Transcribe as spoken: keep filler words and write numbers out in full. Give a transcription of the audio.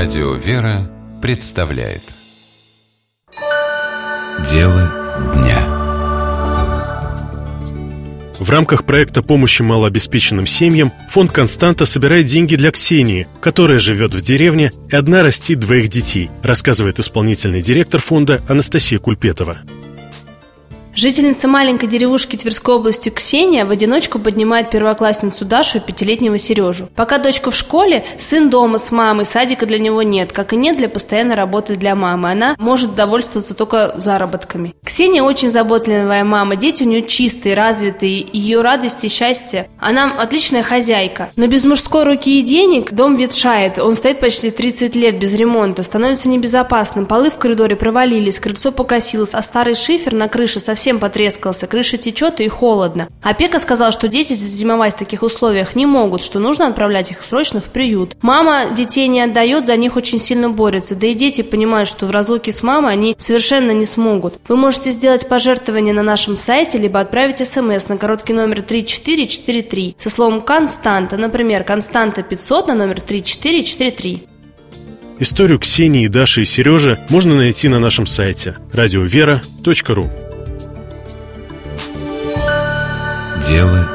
Радио «Вера» представляет Дело дня. В рамках проекта помощи малообеспеченным семьям фонд «Константа» собирает деньги для Ксении, которая живет в деревне и одна растит двоих детей, рассказывает исполнительный директор фонда Анастасия Кульпетова. Жительница маленькой деревушки Тверской области Ксения в одиночку поднимает первоклассницу Дашу и пятилетнего Сережу. Пока дочка в школе, сын дома с мамой, садика для него нет, как и нет для постоянной работы для мамы. Она может довольствоваться только заработками. Ксения очень заботливая мама, дети у нее чистые, развитые, ее радость и счастье. Она отличная хозяйка. Но без мужской руки и денег дом ветшает, он стоит почти тридцать лет без ремонта, становится небезопасным, полы в коридоре провалились, крыльцо покосилось, а старый шифер на крыше совсем Совсем потрескался, крыша течет и холодно. Опека сказала, что дети зимовать в таких условиях не могут, что нужно отправлять их срочно в приют. Мама детей не отдает, за них очень сильно борется, да и дети понимают, что в разлуке с мамой они совершенно не смогут. Вы можете сделать пожертвование на нашем сайте, либо отправить смс на короткий номер три четыре четыре три со словом «Константа», например, «Константа пятьсот» на номер три четыре четыре три. Историю Ксении, Даши и Сережи можно найти на нашем сайте радиовера точка ру. Дело